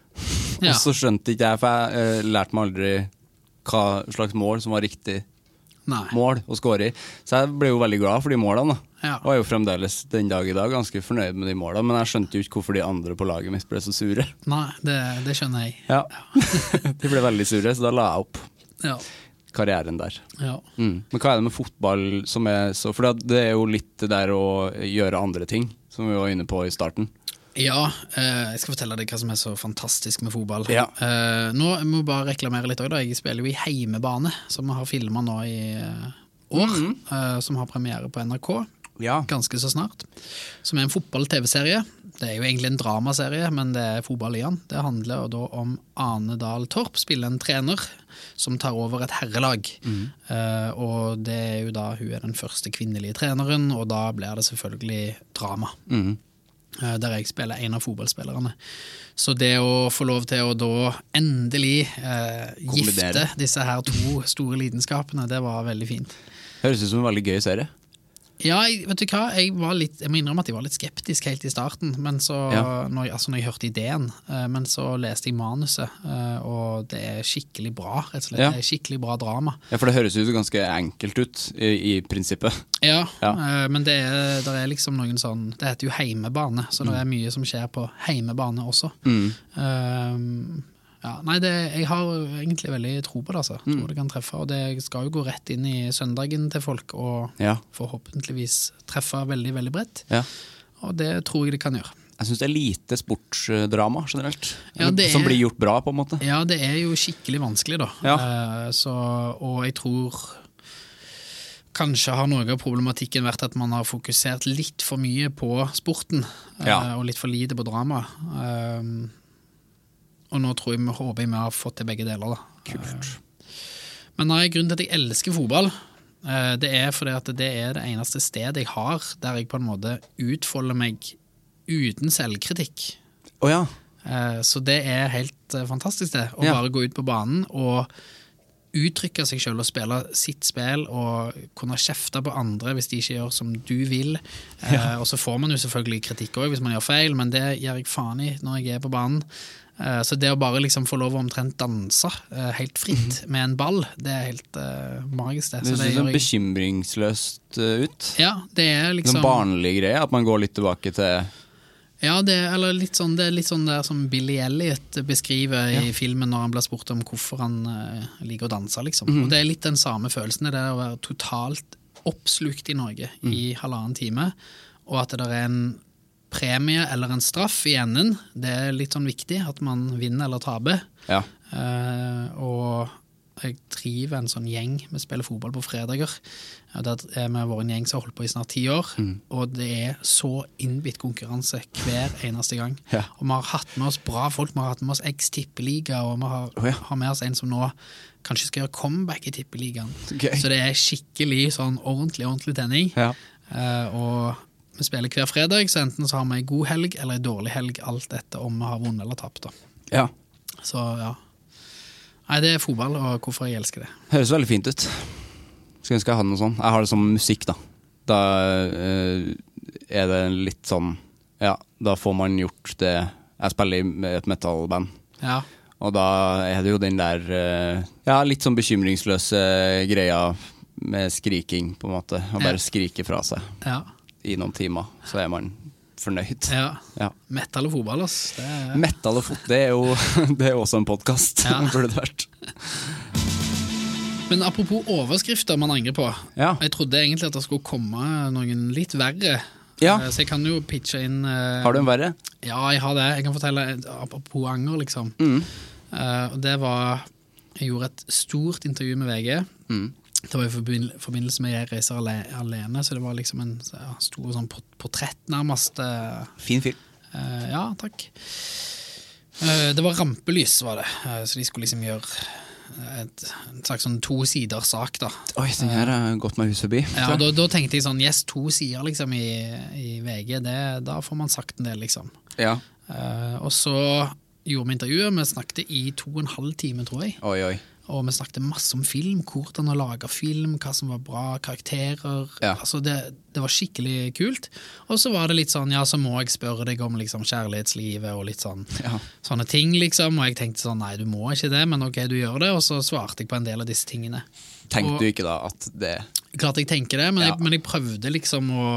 Ja. Og så skjønte ikke jeg, for jeg uh, lærte meg aldri hva slags mål som var riktig Nei. mål å score i. Så jeg ble jo veldig glad for de målene da. Ja. Og jeg er jo fremdeles den dag i dag ganske fornøyd med de målene, men jeg skjønte jo ikke hvorfor de andre på laget mitt ble så sure. Nei, det, det skjønner jeg. Ja, de ble veldig sure, så da la jeg opp Ja. karrieren der. Ja. Mm. Men hva er det med fotball som er så... For det er jo litt det der å gjøre andre ting, som vi var inne på i starten. Ja, eh, jeg skal fortelle deg hva som er så fantastisk med fotball. Ja. Eh, nå må jeg bare reklamere litt også da. Jeg spiller jo i Heimebane, som vi har filmet nå i eh, år, Mhm. eh, som har premiere på N R K. Ja. Ganske så snart. Som er en fotball-tv-serie. Det er jo egentlig en dramaserie, men det er fotball i den. Det handler da om Ane Dahl Torp, spiller en trener som tar over et herrelag. Mhm. Eh, og det er jo da hun er den første kvinnelige treneren, og da blir det selvfølgelig drama. Mhm. Eh, der jeg spiller en av fotballspillerne. Så det å få lov til å da endelig eh, gifte Kombinere. disse her to store lidenskapene, det var veldig fint. Høres ut som en veldig gøy serie. Ja, jeg, vet du hva, jeg, var litt, jeg må innrømme at jeg var litt skeptisk helt i starten, men så, Ja. når, jeg, altså når jeg hørte ideen, eh, men så leste jeg manuset, eh, og det er skikkelig bra, rett og slett. Ja. Det er skikkelig bra drama. Ja, for det høres jo ganske enkelt ut i, i prinsippet. Ja, Ja. eh, men det er, der er liksom noen sånn, det heter jo heimebane, så det er mye som skjer på heimebane også. Mm. Um, ja, nei, det, jeg har egentlig veldig tro på det, altså. Mm. Tror det kan treffe, og det skal jo gå rett inn i søndagen til folk, og Ja. forhåpentligvis treffe veldig, veldig bredt. Ja. Og det tror jeg det kan gjøre. Jeg synes det er lite sportsdrama generelt, Ja, det som er- blir gjort bra på en måte. Ja, det er jo skikkelig vanskelig da. Ja. Eh, så, og jeg tror kanskje har noe av problematikken vært at man har fokusert litt for mye på sporten, eh, Ja. og litt for lite på drama. Eh, og nå tror jeg vi håper vi har fått til begge deler da. Kult. Men nei, grunnen til at jeg elsker fotball, eh, det er fordi at det er det eneste stedet jeg har der jeg på en måte utfolder meg uten selvkritikk. Åja, Eh, Så det er helt eh, fantastisk det, å Ja. bare gå ut på banen og uttrykke seg selv og spille sitt spill og kunne kjefte på andre hvis de ikke gjør som du vil. Eh, og så får man jo selvfølgelig kritikk også hvis man gjør feil, men det gjør jeg faen i når jeg er på banen. Eh, så det å bare liksom få lov å omtrent danse eh, helt fritt med en ball, det er helt eh, magisk det. det Så ser det sånn gjør jeg- bekymringsløst uh, ut. Ja, det er liksom... Sånn barnlig greie, at man går litt tilbake til... Ja, det, er- eller litt sånn, det er litt sånn der som Billy Elliot beskriver i filmen når han blir spurt om hvorfor han eh, liker å danse, liksom. Mhm. Og det er litt den samme følelsen, det er å være totalt oppslukt i Norge Mm. i halvannen time, og at det er en premie eller en straff i enden. Det er litt sånn viktig at man vinner eller taper. Ja. Eh, og jeg driver en sånn gjeng, vi spiller fotball på fredager. Ja, der er vi vært en gjeng som har holdt på i snart ti år, Mm. og det er så innbitt konkurranse hver eneste gang. Ja. Og vi har hatt med oss bra folk, vi har hatt med oss X-tippeliga, og vi har, Oh, ja. har med oss en som nå kanskje skal gjøre comeback i tippeligaen. Gøy. Så det er skikkelig sånn ordentlig, ordentlig tenning. Ja. Eh, og vi spiller hver fredag, så enten så har vi en god helg eller en dårlig helg, alt etter om vi har vunnet eller tapt. Da. Ja. Så ja. Nei, det er fotball, og hvorfor jeg elsker det. Høres veldig fint ut. Skulle ønske jeg hadde noe sånn. Jeg har det som musikk da. Da eh, er det litt sånn, ja, da får man gjort det. Jeg spiller i et metalband, Ja, og da er det jo den der, eh, ja, litt sånn bekymringsløse greia med skriking på en måte, og bare Ja. skrike fra seg ja, i noen timer, så er man fornøyd. ja. Ja. Metal og fotball, ass. Det er... Metal og fot, det er jo, det er jo også en podcast, Ja. burde det vært. Men apropos overskrifter man angrer på. Ja. Jeg trodde egentlig at det skulle komme noen litt verre. Ja. Eh, Så jeg kan jo pitche inn... eh, Har du en verre? Ja, jeg har det. Jeg kan fortelle eh, apropos anger, liksom. Mm. Eh, og det var... Jeg gjorde et stort intervju med V G. Mm. Det var i forbind- forbindelse med Jeg reiser ale alene, så det var liksom en ja, stor sånn port portrett nærmest. eh, Fin film. Eh, ja, takk. Eh, det var rampelys, var det. Eh, så de skulle liksom gjøre et, en slags sånn to sider sak, da. Oi, den her har gått meg hus forbi. Ja, og da, da tenkte jeg sånn, yes, to sider liksom i, i V G, det, da får man sagt en del, liksom. Ja. Eh, og så gjorde vi intervjuet, vi snakket i to og en halv time, tror jeg. Oi, oi. og vi snakket masse om film, hvordan å lage film, hva som var bra, karakterer, Ja. altså det, det var skikkelig kult. Og så var det litt sånn, ja, så må jeg spørre deg om liksom kjærlighetslivet og litt sånn, Ja. sånne ting liksom, og jeg tenkte sånn, nei, du må ikke det, men ok, du gjør det, og så svarte jeg på en del av disse tingene. Tenkte Og- du ikke da at det... Klart jeg tenker det, men, Ja. jeg, men jeg prøvde liksom å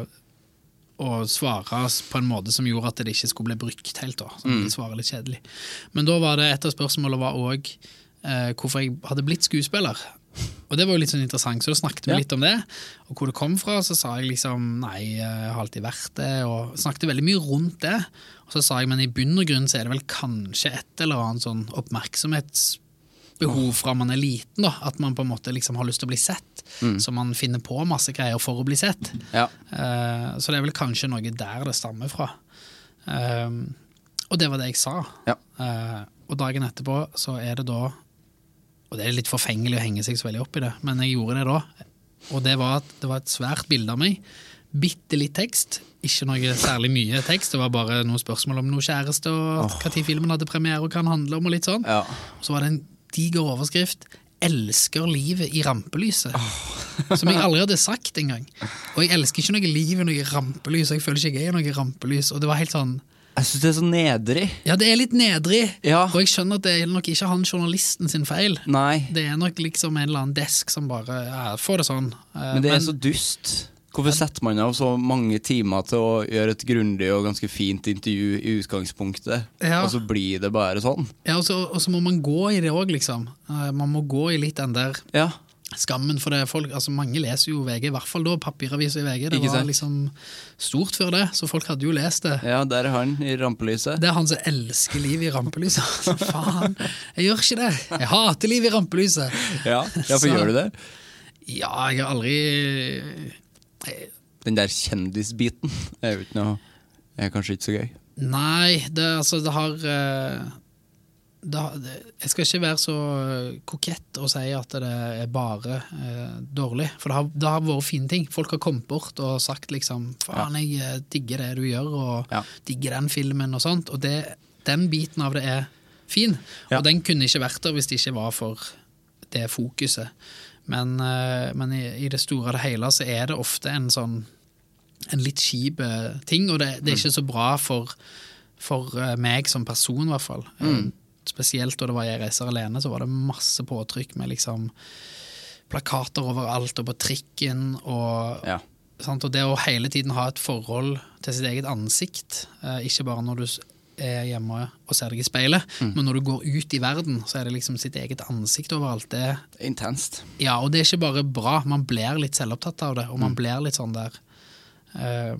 og svare på en måte som gjorde at det ikke skulle bli brukt helt da, så det svarer litt kjedelig. Men da var det et av spørsmålene var også eh, hvorfor jeg hadde blitt skuespiller. Og det var jo litt sånn interessant, så da snakket vi Ja. litt om det, og hvor det kom fra, så sa jeg liksom, nei, jeg har alltid vært det, og snakket veldig mye rundt det, og så sa jeg, men i bunn og grunn så er det vel kanskje et eller annet sånn oppmerksomhetsbehov fra man er liten da, at man på en måte liksom har lyst til å bli sett, så man finner på masse greier for å bli sett. Ja. Eh, så det er vel kanskje noe der det stammer fra. Eh, og det var det jeg sa. Ja. Eh, og dagen etterpå så er det da, og det er litt forfengelig å henge seg så veldig opp i det, men jeg gjorde det da, og det var, at det var et svært bilde av meg, bitte litt tekst, ikke noe særlig mye tekst, det var bare noen spørsmål om noe kjæreste, og oh. hva tid filmen hadde premiere, og hva den handler om, og litt sånn. Ja. Og så var det en diger overskrift, elsker livet i rampelyset, oh. som jeg aldri hadde sagt en gang. Og jeg elsker ikke noe liv i noe rampelys, og jeg føler ikke jeg er noe rampelys, og det var helt sånn... Jeg synes det er så nedrig. Ja, det er litt nedrig, Ja. og jeg skjønner at det er nok ikke han journalisten sin feil. Nei, Det er nok liksom en eller annen desk som bare, ja, får det sånn. Eh, men det er så dust. Hvorfor setter man av så mange timer til å gjøre et grundig og ganske fint intervju i utgangspunktet, Ja. og så blir det bare sånn? Ja, og så, og så må man gå i det også, liksom. Eh, Man må gå i litt den der Ja. skammen for det. Folk, altså mange leser jo V G, i hvert fall da, papiraviser i V G. Det Ikke var sant? liksom stort før det, så folk hadde jo lest det. Ja, der er han i rampelyset. Det er han som elsker liv i rampelyset. Så faen, jeg gjør ikke det. Jeg hater liv i rampelyset. Ja, ja for Så- gjør du det? Ja, jeg har aldri... Den der kjendisbiten er jo ikke noe, er kanskje ikke så gøy. Nei, det, altså, det har... eh, det, har- det, jeg skal ikke være så kokett og si at det er bare eh, dårlig, for det har, det har vært fine ting. Folk har kommet bort og sagt liksom, faen, jeg eh, digger det du gjør, og Ja. digger den filmen og sånt, og det, den biten av det er fin, Ja. og den kunne ikke vært der hvis det ikke var for det fokuset. Men, eh, men i, i det store og det hele så er det ofte en sånn en litt kjipe ting, og det, det er ikke så bra for, for eh, meg som person i hvert fall. Eh, Spesielt da det var Jeg reiser alene, så var det masse påtrykk med liksom plakater overalt og på trikken, og, Ja. sant? Og det å hele tiden ha et forhold til sitt eget ansikt, eh, ikke bare når du s- er hjemme og ser deg i speilet, men når du går ut i verden, så er det liksom sitt eget ansikt overalt. Det, Det er intenst. ja, og det er ikke bare bra, man blir litt selvopptatt av det, og man blir litt sånn der eh,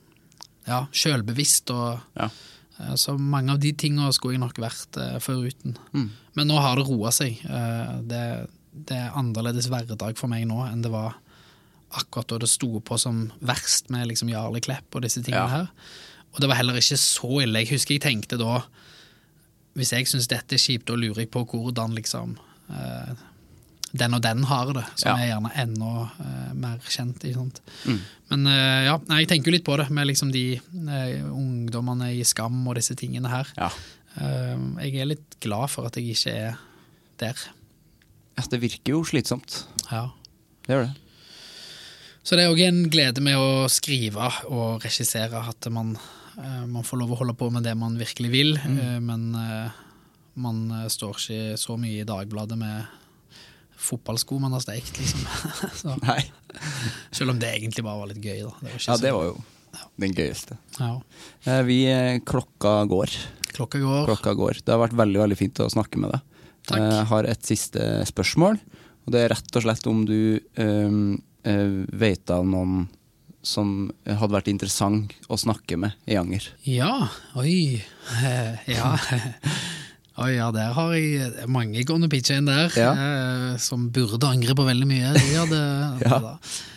ja, selvbevisst, og Ja. eh, så mange av de tingene skulle jeg nok vært eh, foruten. Men nå har det roet seg. Eh, det, det er annerledes hverdag for meg nå enn det var akkurat da det sto på som verst med liksom Jarle Klepp og disse tingene Ja. her. Og det var heller ikke så ille. Jeg husker jeg tenkte da, hvis jeg synes dette er kjipt, da lurer jeg på hvordan liksom eh, den og den har det, som Ja. er gjerne enda eh, mer kjent. Ikke sant? Men eh, ja, nei, jeg tenker jo litt på det, med liksom de eh, ungdommene i Skam og disse tingene her. Ja. Eh, jeg er litt glad for at jeg ikke er der. Ja, det virker jo slitsomt. Ja. Det gjør det. Så det er også en glede med å skrive og regissere, at man, eh, man får lov å holde på med det man virkelig vil, eh, men eh, man eh, står ikke så mye i Dagbladet med fotballsko man har steikt, liksom. Så, Nei. selv om det egentlig bare var litt gøy, da. Det var ikke Ja, så- det var jo den gøyeste. Ja. Eh, Vi, eh, klokka går. Klokka går. Klokka går. Det har vært veldig, veldig fint å snakke med deg. Takk. Eh, Jeg har et siste spørsmål, og det er rett og slett om du um, uh, vet av noen som hadde vært interessant å snakke med i Anger. Ja, oi. Eh, ja. Oi, ja, der har jeg mange gående pitcher inn der, Ja. eh, som burde angre på veldig mye. De hadde, Ja. da.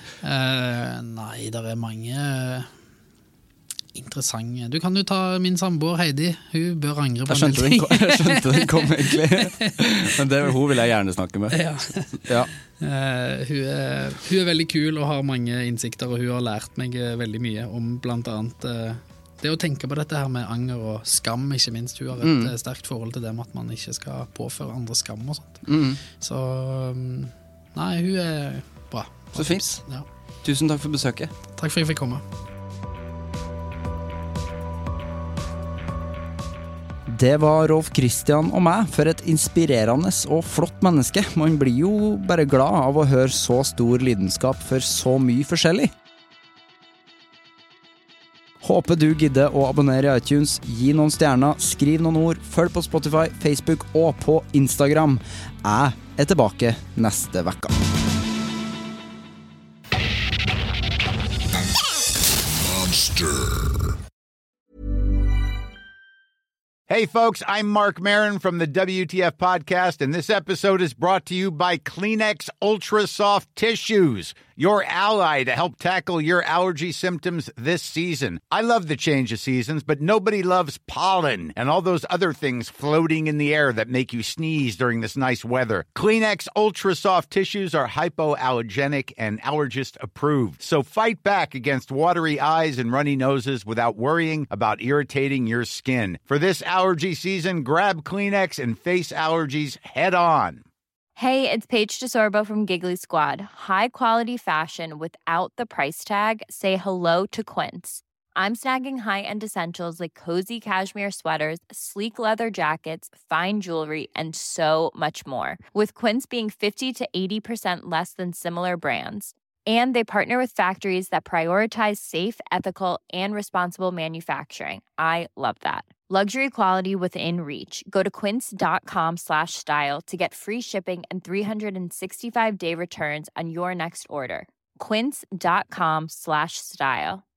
Eh, nei, der er mange interessante. Du kan jo ta min samboer Heidi, hun bør angre på Jeg skjønte en den del kom, ting. jeg skjønte den kom egentlig. Men det, hun vil jeg gjerne snakke med. Ja. Ja. Eh, hun, er, hun er veldig kul og har mange innsikter, og hun har lært meg eh, veldig mye om blant annet eh, det å tenke på dette her med anger og skam, ikke minst, hun har et mm. sterkt forhold til det med at man ikke skal påføre andre skam og sånt. Mm. Så, nei, hun er bra. Så fint. Ja. Tusen takk for besøket. Takk for at jeg fikk komme. Det var Rolf Christian og meg. For et inspirerende og flott menneske. Man blir jo bare glad av å høre så stor lidenskap for så mye forskjellig. Håper du gidder å abonnere i iTunes, gi noen stjerner, skriv noen ord, følg på Spotify, Facebook og på Instagram. Jeg er tilbake neste vekka. Hey folks, I'm Mark Maron from the W T F podcast, and this episode is brought to you by Kleenex Ultra Soft Tissues, your ally to help tackle your allergy symptoms this season. I love the change of seasons, but nobody loves pollen and all those other things floating in the air that make you sneeze during this nice weather. Kleenex Ultra Soft Tissues are hypoallergenic and allergist approved, so fight back against watery eyes and runny noses without worrying about irritating your skin. For this allergy season, grab Kleenex and face allergies head on. Hey, it's Paige DeSorbo from Giggly Squad. High quality fashion without the price tag. Say hello to Quince. I'm snagging high-end essentials like cozy cashmere sweaters, sleek leather jackets, fine jewelry, and so much more. With Quince being fifty to eighty percent less than similar brands. And they partner with factories that prioritize safe, ethical, and responsible manufacturing. I love that. Luxury quality within reach. Go to quince.com slash style to get free shipping and three sixty-five day returns on your next order. Quince.com slash style.